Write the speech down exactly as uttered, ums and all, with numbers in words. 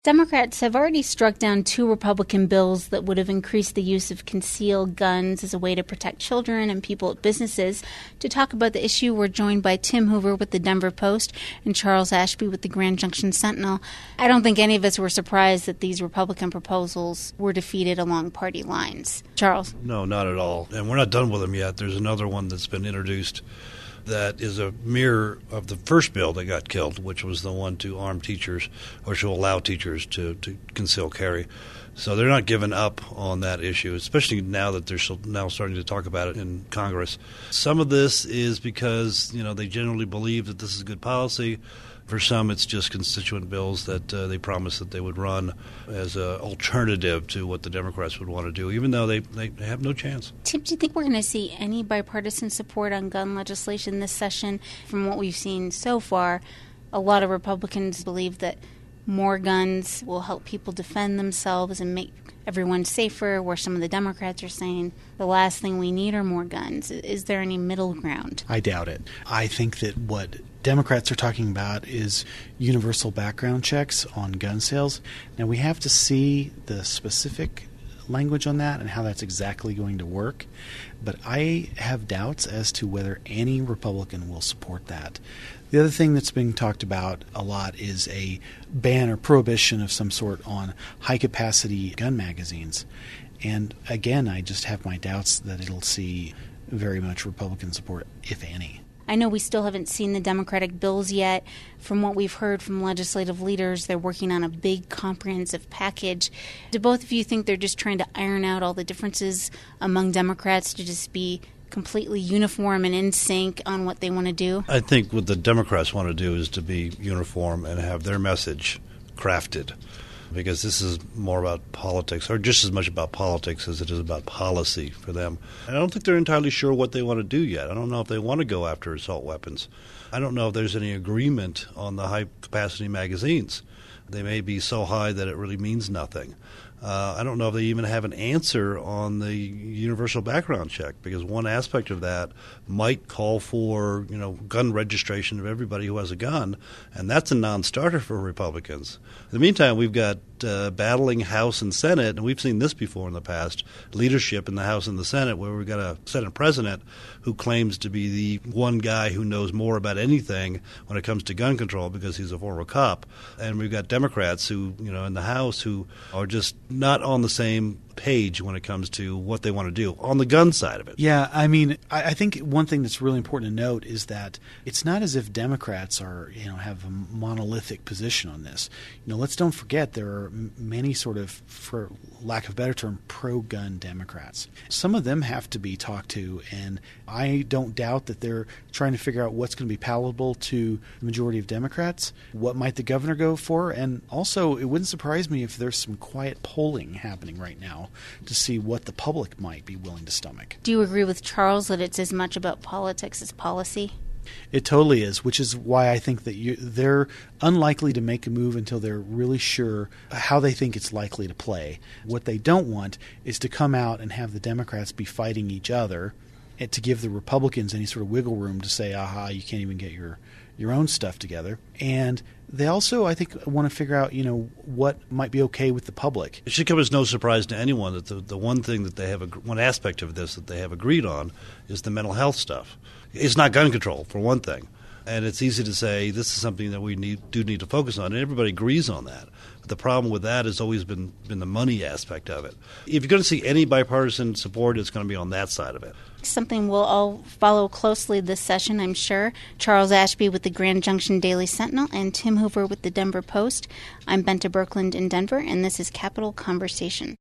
Democrats have already struck down two Republican bills that would have increased the use of concealed guns as a way to protect children and people at businesses. To talk about the issue, we're joined by Tim Hoover with the Denver Post and Charles Ashby with the Grand Junction Sentinel. I don't think any of us were surprised that these Republican proposals were defeated along party lines. Charles? No, not at all. And we're not done with them yet. There's another one that's been introduced that is a mirror of the first bill that got killed, which was the one to arm teachers or to allow teachers to, to conceal carry. So they're not giving up on that issue, especially now that they're now starting to talk about it in Congress. Some of this is because, you know, they generally believe that this is good policy. For some, it's just constituent bills that uh, they promised that they would run as an alternative to what the Democrats would want to do, even though they, they have no chance. Tim, do you think we're going to see any bipartisan support on gun legislation this session? From what we've seen so far, a lot of Republicans believe that more guns will help people defend themselves and make everyone safer, where some of the Democrats are saying the last thing we need are more guns. Is there any middle ground? I doubt it. I think that what Democrats are talking about is universal background checks on gun sales. Now, we have to see the specific language on that and how that's exactly going to work. But I have doubts as to whether any Republican will support that. The other thing that's being talked about a lot is a ban or prohibition of some sort on high-capacity gun magazines. And again, I just have my doubts that it'll see very much Republican support, if any. I know we still haven't seen the Democratic bills yet. From what we've heard from legislative leaders, they're working on a big comprehensive package. Do both of you think they're just trying to iron out all the differences among Democrats to just be completely uniform and in sync on what they want to do? I think what the Democrats want to do is to be uniform and have their message crafted, because this is more about politics, or just as much about politics as it is about policy for them. And I don't think they're entirely sure what they want to do yet. I don't know if they want to go after assault weapons. I don't know if there's any agreement on the high-capacity magazines. They may be so high that it really means nothing. Uh, I don't know if they even have an answer on the universal background check, because one aspect of that might call for, you know, gun registration of everybody who has a gun, and that's a non-starter for Republicans. In the meantime, we've got uh, battling House and Senate, and we've seen this before in the past, leadership in the House and the Senate, where we've got a Senate president who claims to be the one guy who knows more about anything when it comes to gun control because he's a former cop. And we've got Democrats who, you know, in the House who are just not on the same page when it comes to what they want to do on the gun side of it. Yeah, I mean, I, I think one thing that's really important to note is that it's not as if Democrats are, you know, have a monolithic position on this. You know, let's don't forget there are m- many sort of, for lack of a better term, pro-gun Democrats. Some of them have to be talked to, and I don't doubt that they're trying to figure out what's going to be palatable to the majority of Democrats. What might the governor go for? And also, it wouldn't surprise me if there's some quiet polling happening right now to see what the public might be willing to stomach. Do you agree with Charles that it's as much about politics as policy? It totally is, which is why I think that you, they're unlikely to make a move until they're really sure how they think it's likely to play. What they don't want is to come out and have the Democrats be fighting each other and to give the Republicans any sort of wiggle room to say, aha, you can't even get your, your own stuff together. And they also, I think, want to figure out, you know, what might be okay with the public. It should come as no surprise to anyone that the, the one thing that they have, one aspect of this that they have agreed on is the mental health stuff. It's not gun control, for one thing. And it's easy to say this is something that we need, do need to focus on, and everybody agrees on that. But the problem with that has always been, been the money aspect of it. If you're going to see any bipartisan support, it's going to be on that side of it. Something we'll all follow closely this session, I'm sure. Charles Ashby with the Grand Junction Daily Sentinel and Tim Hoover with the Denver Post. I'm Benta Birkeland in Denver, and this is Capitol Conversation.